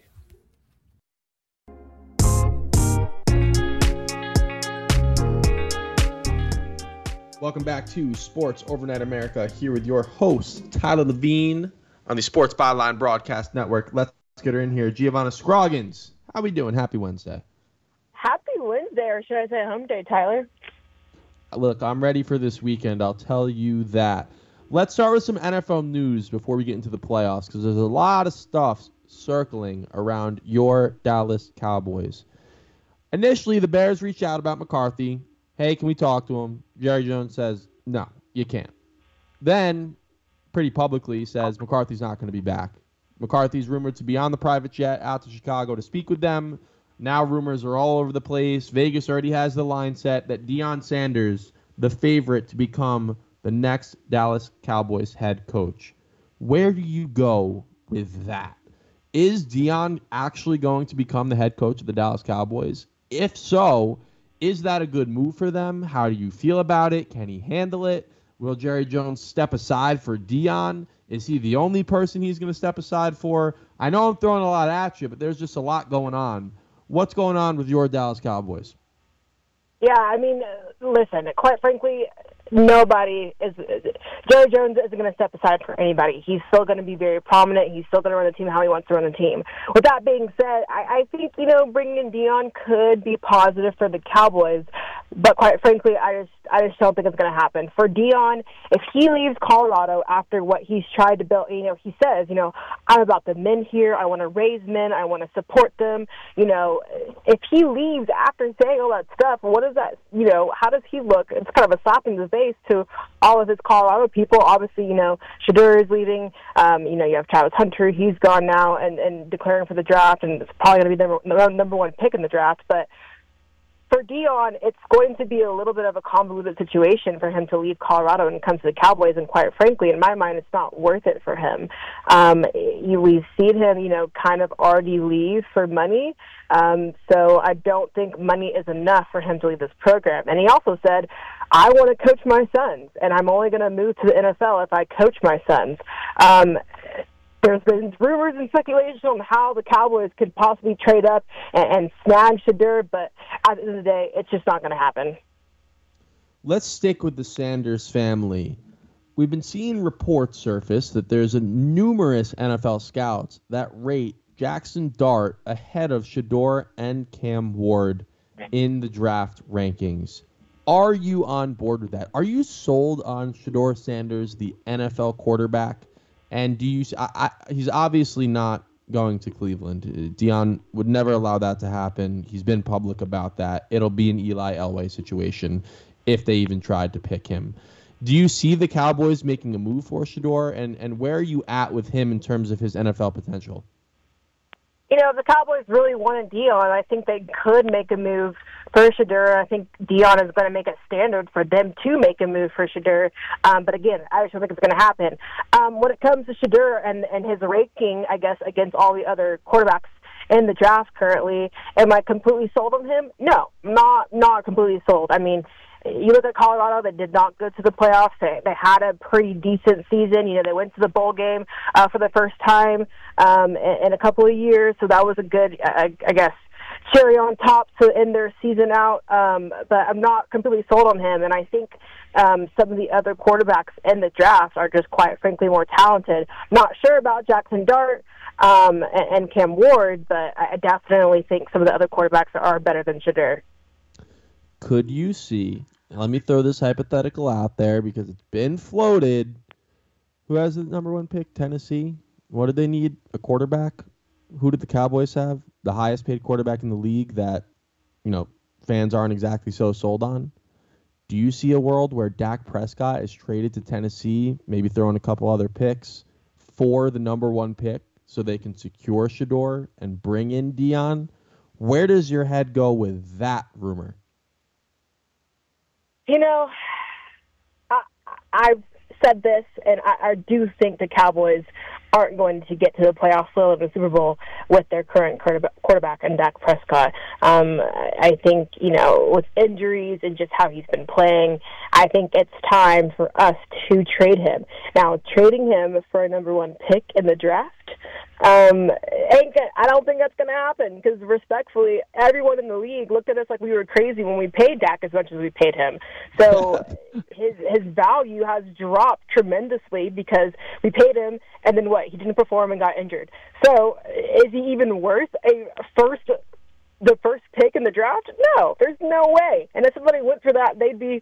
Welcome back to Sports Overnight America, here with your host, Tyler Levine, on the Sports Byline Broadcast Network. Let's get her in here. Giovanna Scroggins, how we doing? Happy Wednesday. Happy Wednesday, or should I say hump day, Tyler? Look, I'm ready for this weekend. I'll tell you that. Let's start with some NFL news before we get into the playoffs, because there's a lot of stuff circling around your Dallas Cowboys. Initially, the Bears reached out about McCarthy. Hey, can we talk to him? Jerry Jones says, no, you can't. Then, pretty publicly, says McCarthy's not going to be back. McCarthy's rumored to be on the private jet out to Chicago to speak with them. Now rumors are all over the place. Vegas already has the line set that Deion Sanders, the favorite to become the next Dallas Cowboys head coach. Where do you go with that? Is Deion actually going to become the head coach of the Dallas Cowboys? If so, is that a good move for them? How do you feel about it? Can he handle it? Will Jerry Jones step aside for Deion? Is he the only person he's going to step aside for? I know I'm throwing a lot at you, but there's just a lot going on. What's going on with your Dallas Cowboys? Yeah, I mean, listen, quite frankly, Jerry Jones isn't going to step aside for anybody. He's still going to be very prominent. He's still going to run the team how he wants to run the team. With that being said, I think, bringing in Deion could be positive for the Cowboys, but quite frankly, I just don't think it's going to happen. For Deion, if he leaves Colorado after what he's tried to build, he says, I'm about the men here. I want to raise men. I want to support them. If he leaves after saying all that stuff, what is that, how does he look? It's kind of a slap in the face to all of his Colorado people. Obviously, Shedeur is leaving. You have Travis Hunter. He's gone now and declaring for the draft, and it's probably going to be the number one pick in the draft. But for Deion, it's going to be a little bit of a convoluted situation for him to leave Colorado and come to the Cowboys, and quite frankly, in my mind, it's not worth it for him. We've seen him, kind of already leave for money, so I don't think money is enough for him to leave this program. And he also said, I want to coach my sons, and I'm only going to move to the NFL if I coach my sons. There's been rumors and speculation on how the Cowboys could possibly trade up and snag Shedeur, but at the end of the day, it's just not going to happen. Let's stick with the Sanders family. We've been seeing reports surface that there's numerous NFL scouts that rate Jackson Dart ahead of Shedeur and Cam Ward in the draft rankings. Are you on board with that? Are you sold on Shedeur Sanders, the NFL quarterback? And do you? He's obviously not going to Cleveland. Deion would never allow that to happen. He's been public about that. It'll be an Eli Elway situation if they even tried to pick him. Do you see the Cowboys making a move for Shedeur? And where are you at with him in terms of his NFL potential? If the Cowboys really wanted Deion, I think they could make a move for Shedeur. I think Deion is going to make a standard for them to make a move for Shedeur. But again, I just don't think it's going to happen. When it comes to Shedeur and his ranking, I guess, against all the other quarterbacks in the draft currently, am I completely sold on him? No, not completely sold. I mean, you look at Colorado, they did not go to the playoffs. They had a pretty decent season. They went to the bowl game for the first time in a couple of years, so that was a good, I guess, cherry on top to end their season out. But I'm not completely sold on him, and I think some of the other quarterbacks in the draft are just, quite frankly, more talented. Not sure about Jackson Dart and Cam Ward, but I definitely think some of the other quarterbacks are better than Shedeur. Could you see, let me throw this hypothetical out there because it's been floated, who has the number one pick? Tennessee? What did they need? A quarterback? Who did the Cowboys have? The highest paid quarterback in the league that, fans aren't exactly so sold on? Do you see a world where Dak Prescott is traded to Tennessee, maybe throwing a couple other picks, for the number one pick so they can secure Shedeur and bring in Dion. Where does your head go with that rumor? I've said this, and I do think the Cowboys aren't going to get to the playoffs level of the Super Bowl with their current quarterback and Dak Prescott. I think, with injuries and just how he's been playing, I think it's time for us to trade him. Now, trading him for a number 1 pick in the draft, I don't think that's going to happen because, respectfully, everyone in the league looked at us like we were crazy when we paid Dak as much as we paid him. So his value has dropped tremendously because we paid him, and then what? He didn't perform and got injured. So is he even worth the first pick in the draft? No, there's no way. And if somebody went for that, they'd be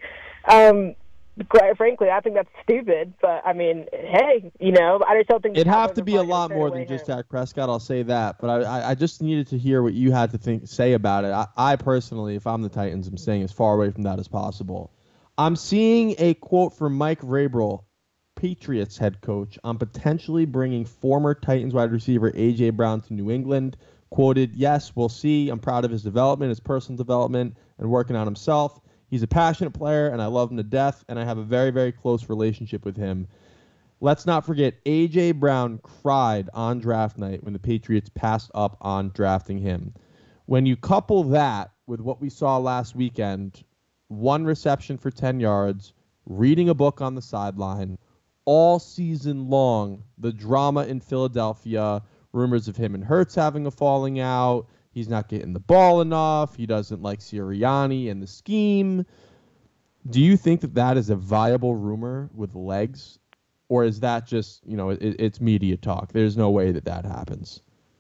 quite frankly, I think that's stupid. But, I mean, hey, I just don't think... It'd have to be a lot more than just Dak Prescott, I'll say that. But I just needed to hear what you had to say about it. I personally, if I'm the Titans, I'm staying as far away from that as possible. I'm seeing a quote from Mike Vrabel, Patriots head coach, on potentially bringing former Titans wide receiver A.J. Brown to New England. Quoted, "Yes, we'll see. I'm proud of his development, his personal development, and working on himself. He's a passionate player, and I love him to death, and I have a very, very close relationship with him." Let's not forget, A.J. Brown cried on draft night when the Patriots passed up on drafting him. When you couple that with what we saw last weekend, 1 reception for 10 yards, reading a book on the sideline, all season long, the drama in Philadelphia, rumors of him and Hurts having a falling out, he's not getting the ball enough, he doesn't like Sirianni and the scheme. Do you think that is a viable rumor with legs? Or is that just, it's media talk? There's no way that happens.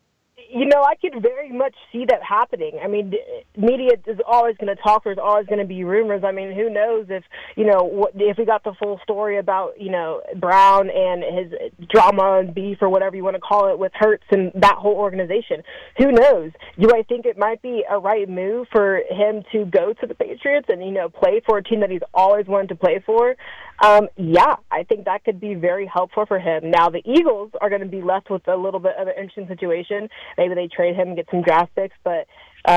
I could very much see that happening. I mean, media is always going to talk. There's always going to be rumors. I mean, who knows if we got the full story about, Brown and his drama and beef or whatever you want to call it with Hurts and that whole organization. Who knows? Do I think it might be a right move for him to go to the Patriots and, play for a team that he's always wanted to play for? Yeah, I think that could be very helpful for him. Now, the Eagles are going to be left with a little bit of an interesting situation. Maybe they trade him and get some draft picks, but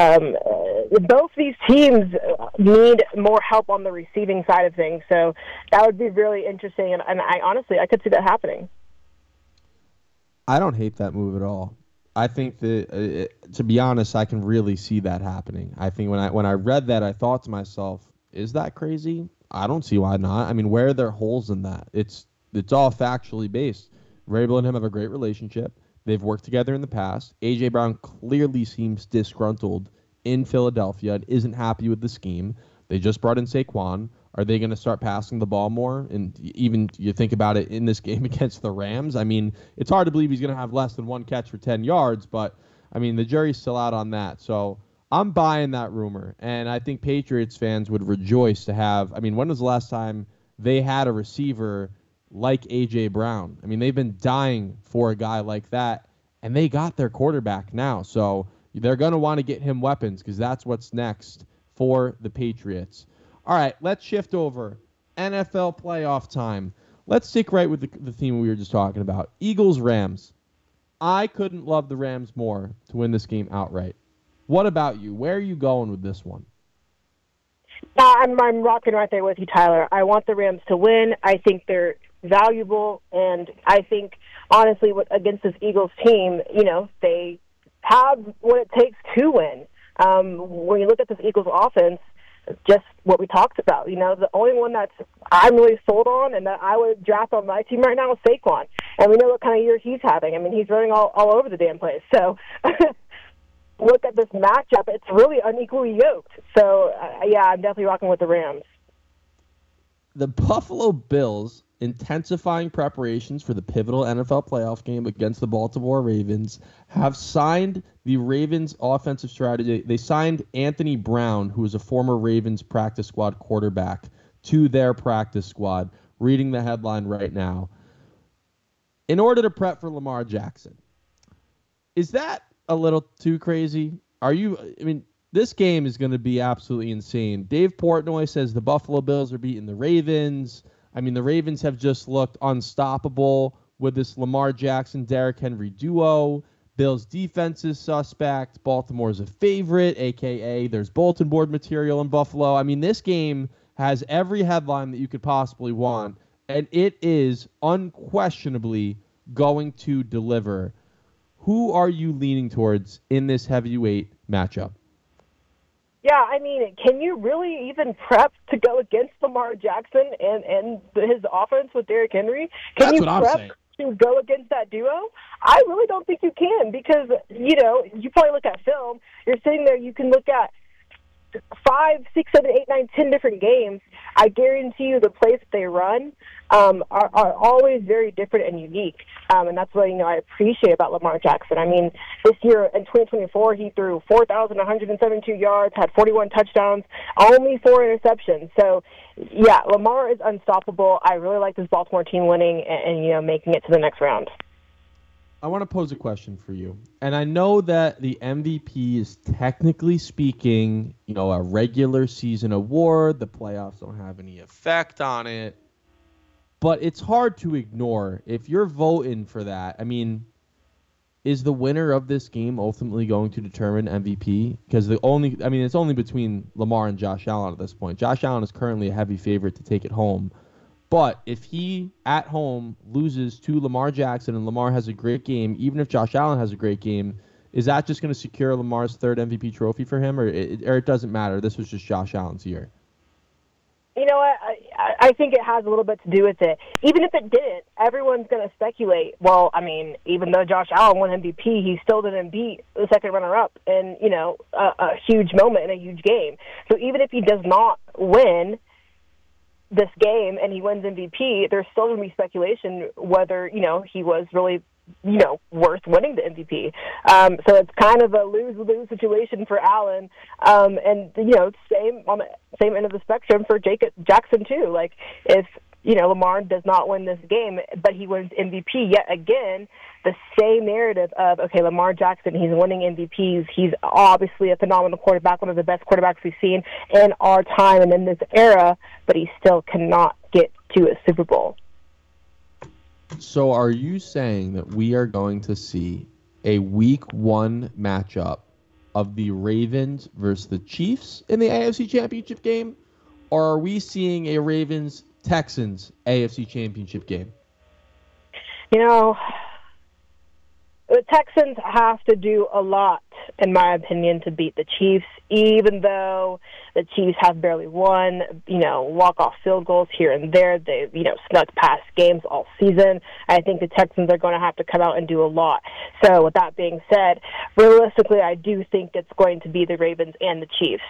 both these teams need more help on the receiving side of things. So that would be really interesting, and I could see that happening. I don't hate that move at all. I think that, to be honest, I can really see that happening. I think when I read that, I thought to myself, is that crazy? I don't see why not. I mean, where are there holes in that? It's all factually based. Vrabel and him have a great relationship. They've worked together in the past. A.J. Brown clearly seems disgruntled in Philadelphia and isn't happy with the scheme. They just brought in Saquon. Are they going to start passing the ball more? And even you think about it in this game against the Rams, I mean, it's hard to believe he's going to have less than 1 catch for 10 yards, but, I mean, the jury's still out on that. So I'm buying that rumor, and I think Patriots fans would rejoice to have, I mean, when was the last time they had a receiver like A.J. Brown? I mean, they've been dying for a guy like that, and they got their quarterback now. So they're going to want to get him weapons because that's what's next for the Patriots. All right, let's shift over. NFL playoff time. Let's stick right with the theme we were just talking about. Eagles-Rams. I couldn't love the Rams more to win this game outright. What about you? Where are you going with this one? I'm rocking right there with you, Tyler. I want the Rams to win. I think they're valuable, and I think, honestly, against this Eagles team, they have what it takes to win. When you look at this Eagles offense, just what we talked about, the only one that's I'm really sold on and that I would draft on my team right now is Saquon. And we know what kind of year he's having. I mean, he's running all over the damn place. So look at this matchup. It's really unequally yoked. So, yeah, I'm definitely rocking with the Rams. The Buffalo Bills intensifying preparations for the pivotal NFL playoff game against the Baltimore Ravens have signed the Ravens offensive strategy. They signed Anthony Brown, who is a former Ravens practice squad quarterback, to their practice squad. Reading the headline right now. In order to prep for Lamar Jackson. Is that a little too crazy? This game is going to be absolutely insane. Dave Portnoy says the Buffalo Bills are beating the Ravens. I mean, the Ravens have just looked unstoppable with this Lamar Jackson, Derrick Henry duo. Bills' defense is suspect. Baltimore's a favorite, a.k.a. there's bulletin board material in Buffalo. I mean, this game has every headline that you could possibly want, and it is unquestionably going to deliver. Who are you leaning towards in this heavyweight matchup? Yeah, I mean, can you really even prep to go against Lamar Jackson and his offense with Derrick Henry? Can you prep to go against that duo? I really don't think you can because, you probably look at film. You're sitting there, you can look at 5, 6, 7, 8, 9, 10 different games. I guarantee you the plays that they run are always very different and unique. And that's what, I appreciate about Lamar Jackson. I mean, this year in 2024, he threw 4,172 yards, had 41 touchdowns, only 4 interceptions. So, yeah, Lamar is unstoppable. I really like this Baltimore team winning and making it to the next round. I want to pose a question for you. And I know that the MVP is technically speaking, a regular season award. The playoffs don't have any effect on it. But it's hard to ignore. If you're voting for that, I mean, is the winner of this game ultimately going to determine MVP? Because it's only between Lamar and Josh Allen at this point. Josh Allen is currently a heavy favorite to take it home. But if he, at home, loses to Lamar Jackson and Lamar has a great game, even if Josh Allen has a great game, is that just going to secure Lamar's third MVP trophy for him? Or it doesn't matter? This was just Josh Allen's year. You know what? I think it has a little bit to do with it. Even if it didn't, everyone's going to speculate. Well, I mean, even though Josh Allen won MVP, he still didn't beat the second runner-up in, a huge moment in a huge game. So even if he does not win this game and he wins MVP, there's still going to be speculation whether, he was really, worth winning the MVP. So it's kind of a lose-lose situation for Allen. And, same on the same end of the spectrum for Jackson, too. Like, if, Lamar does not win this game, but he wins MVP yet again, the same narrative of, okay, Lamar Jackson, he's winning MVPs. He's obviously a phenomenal quarterback, one of the best quarterbacks we've seen in our time and in this era, but he still cannot get to a Super Bowl. So are you saying that we are going to see a Week 1 matchup of the Ravens versus the Chiefs in the AFC Championship game? Or are we seeing a Ravens-Texans AFC Championship game? The Texans have to do a lot, in my opinion, to beat the Chiefs, even though the Chiefs have barely won, walk-off field goals here and there. They've, snuck past games all season. I think the Texans are going to have to come out and do a lot. So with that being said, realistically, I do think it's going to be the Ravens and the Chiefs.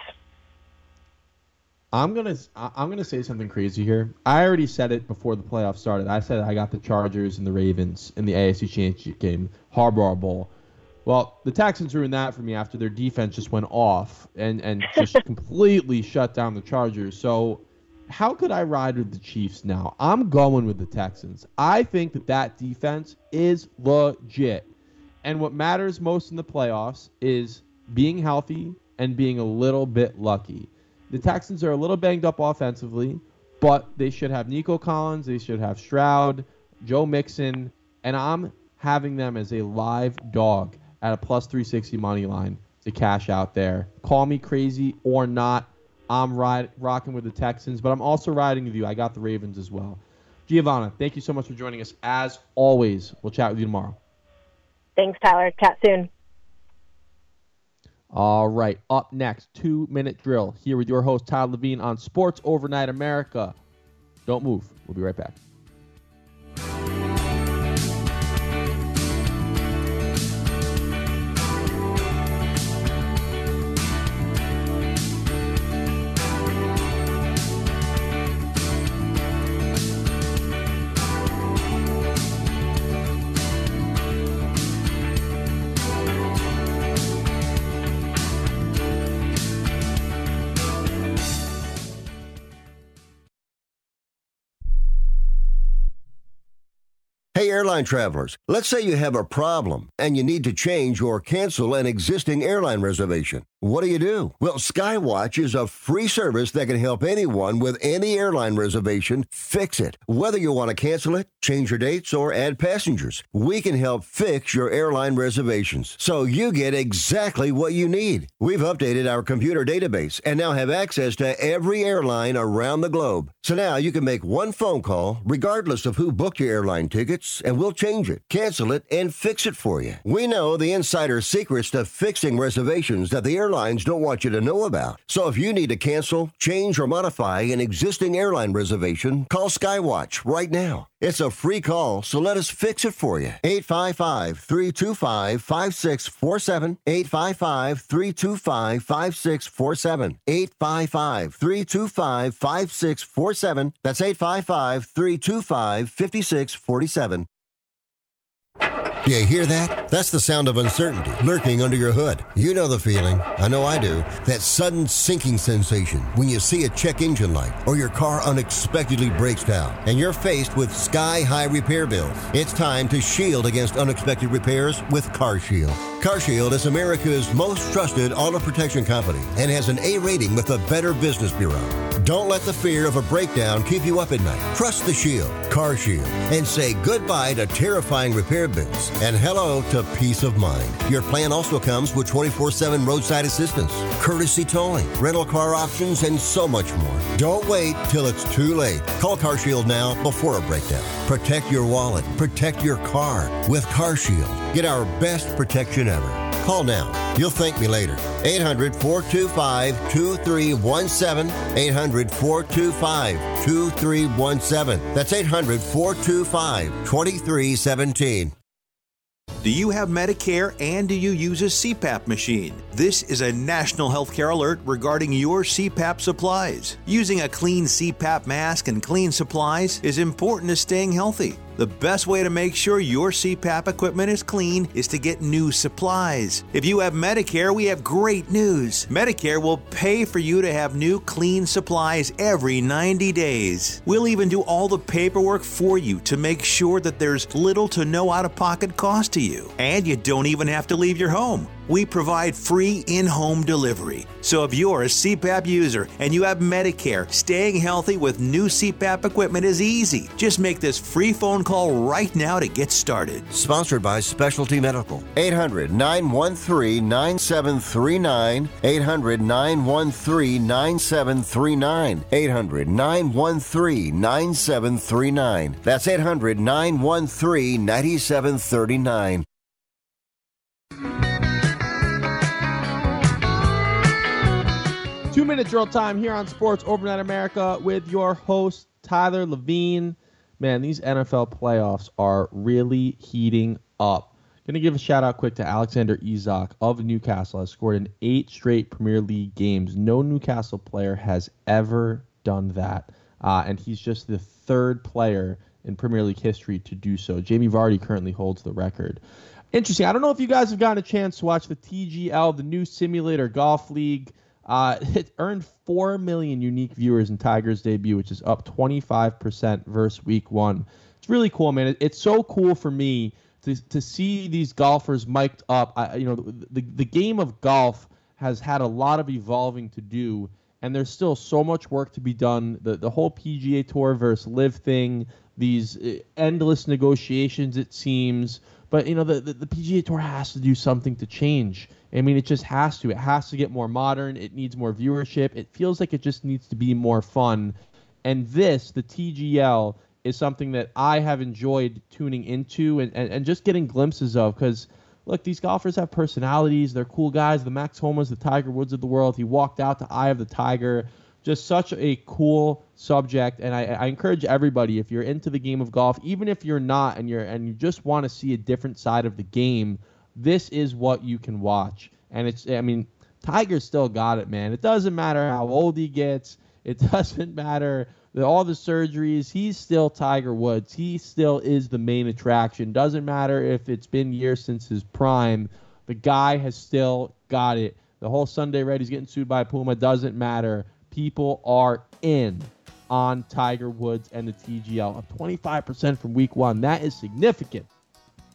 I'm gonna say something crazy here. I already said it before the playoffs started. I said I got the Chargers and the Ravens in the AFC Championship game, Harbaugh Bowl. Well, the Texans ruined that for me after their defense just went off and just completely shut down the Chargers. So how could I ride with the Chiefs now? I'm going with the Texans. I think that defense is legit. And what matters most in the playoffs is being healthy and being a little bit lucky. The Texans are a little banged up offensively, but they should have Nico Collins, they should have Stroud, Joe Mixon, and I'm having them as a live dog at a plus 360 money line to cash out there. Call me crazy or not, I'm rocking with the Texans, but I'm also riding with you. I got the Ravens as well. Giovanna, thank you so much for joining us. As always, we'll chat with you tomorrow. Thanks, Tyler. Chat soon. All right, up next, 2-minute drill here with your host, Tyler Levine on Sports Overnight America. Don't move. We'll be right back. Hey, airline travelers, let's say you have a problem and you need to change or cancel an existing airline reservation. What do? Well, Skywatch is a free service that can help anyone with any airline reservation fix it. Whether you want to cancel it, change your dates, or add passengers, we can help fix your airline reservations so you get exactly what you need. We've updated our computer database and now have access to every airline around the globe. So now you can make one phone call regardless of who booked your airline tickets, and we'll change it, cancel it, and fix it for you. We know the insider secrets to fixing reservations that the airlines don't want you to know about. So if you need to cancel, change, or modify an existing airline reservation, call Skywatch right now. It's a free call, so let us fix it for you. 855-325-5647. 855-325-5647. 855-325-5647. That's 855-325-5647. Do you hear that? That's the sound of uncertainty lurking under your hood. You know the feeling. I know I do. That sudden sinking sensation when you see a check engine light or your car unexpectedly breaks down and you're faced with sky-high repair bills. It's time to shield against unexpected repairs with CarShield. CarShield is America's most trusted auto protection company and has an A rating with the Better Business Bureau. Don't let the fear of a breakdown keep you up at night. Trust the Shield, CarShield, and say goodbye to terrifying repair bills and hello to peace of mind. Your plan also comes with 24/7 roadside assistance, courtesy towing, rental car options, and so much more. Don't wait till it's too late. Call CarShield now before a breakdown. Protect your wallet. Protect your car with CarShield. Get our best protection ever. Call now. You'll thank me later. 800-425-2317. 800-425-2317. That's 800-425-2317. Do you have Medicare and do you use a CPAP machine? This is a national healthcare alert regarding your CPAP supplies. Using a clean CPAP mask and clean supplies is important to staying healthy. The best way to make sure your CPAP equipment is clean is to get new supplies. If you have Medicare, we have great news. Medicare will pay for you to have new clean supplies every 90 days. We'll even do all the paperwork for you to make sure that there's little to no out-of-pocket cost to you. And you don't even have to leave your home. We provide free in-home delivery. So if you're a CPAP user and you have Medicare, staying healthy with new CPAP equipment is easy. Just make this free phone call right now to get started. Sponsored by Specialty Medical. 800-913-9739. 800-913-9739. 800-913-9739. That's 800-913-9739. Two-minute drill time here on Sports Overnight America with your host, Tyler Levine. Man, these NFL playoffs are really heating up. Going to give a shout-out quick to Alexander Isak of Newcastle. Has scored in 8 straight Premier League games. No Newcastle player has ever done that. And he's just the 3rd player in Premier League history to do so. Jamie Vardy currently holds the record. Interesting. I don't know if you guys have gotten a chance to watch the TGL, the new simulator golf league. It earned 4 million unique viewers in Tiger's debut, which is up 25% versus week 1. It's really cool, man. It's so cool for me to see these golfers mic'd up. The game of golf has had a lot of evolving to do, and there's still so much work to be done. The whole PGA Tour versus LIV thing, these endless negotiations, it seems. But, the PGA Tour has to do something to change. I mean, it just has to. It has to get more modern. It needs more viewership. It feels like it just needs to be more fun. And this, the TGL, is something that I have enjoyed tuning into and just getting glimpses of. Because, look, these golfers have personalities. They're cool guys. The Max Homas, the Tiger Woods of the world. He walked out to Eye of the Tiger. Just such a cool subject. And I encourage everybody, if you're into the game of golf, even if you're not and you just want to see a different side of the game, this is what you can watch. And Tiger's still got it, man. It doesn't matter how old he gets. It doesn't matter all the surgeries. He's still Tiger Woods. He still is the main attraction. Doesn't matter if it's been years since his prime. The guy has still got it. The whole Sunday Red, he's getting sued by Puma. Doesn't matter. People are in on Tiger Woods and the TGL. Up 25% from week 1. That is significant.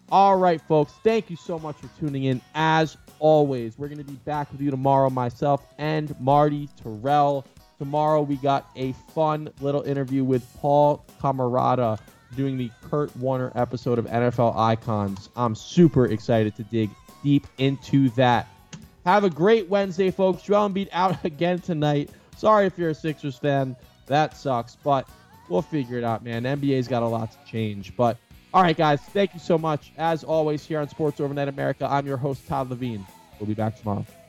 All right, folks. Thank you so much for tuning in. As always, we're going to be back with you tomorrow, myself and Marty Terrell. Tomorrow, we got a fun little interview with Paul Camarada doing the Kurt Warner episode of NFL Icons. I'm super excited to dig deep into that. Have a great Wednesday, folks. Joel Embiid out again tonight. Sorry if you're a Sixers fan. That sucks, but we'll figure it out, man. NBA's got a lot to change. But, all right, guys, thank you so much. As always, here on Sports Overnight America, I'm your host, Todd Levine. We'll be back tomorrow.